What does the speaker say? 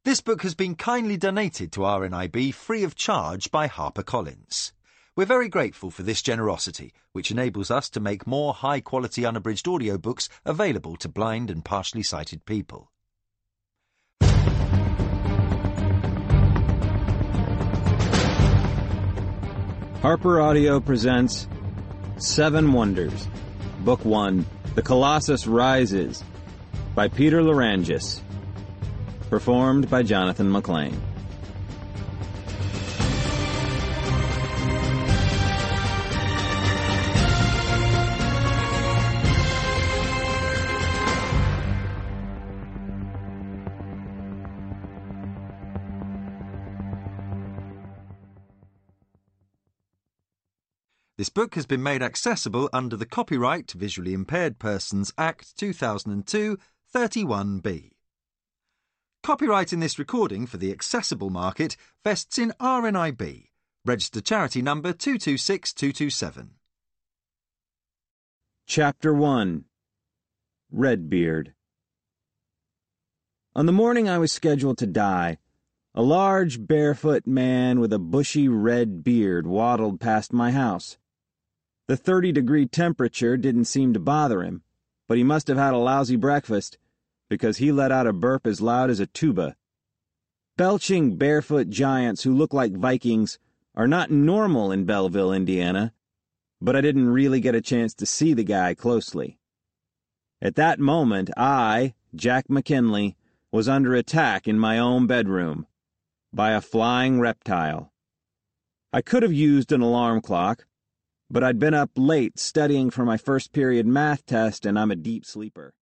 This book has been kindly donated to RNIB free of charge by HarperCollins. We're very grateful for this generosity, which enables us to make more high-quality unabridged audiobooks available to blind and partially sighted people. Harper Audio presents Seven Wonders, Book 1, The Colossus Rises, by Peter Larangis, performed by Jonathan McLean. This book has been made accessible under the Copyright Visually Impaired Persons Act 2002, 31B. Copyright in this recording for the accessible market vests in RNIB, registered charity number 226227. Chapter 1. Redbeard. On the morning I was scheduled to die, a large barefoot man with a bushy red beard waddled past my house. The 30-degree temperature didn't seem to bother him, but he must have had a lousy breakfast, because he let out a burp as loud as a tuba. Belching barefoot giants who look like Vikings are not normal in Belleville, Indiana, but I didn't really get a chance to see the guy closely. At that moment, I, Jack McKinley, was under attack in my own bedroom by a flying reptile. I could have used an alarm clock, but I'd been up late studying for my first period math test and I'm a deep sleeper.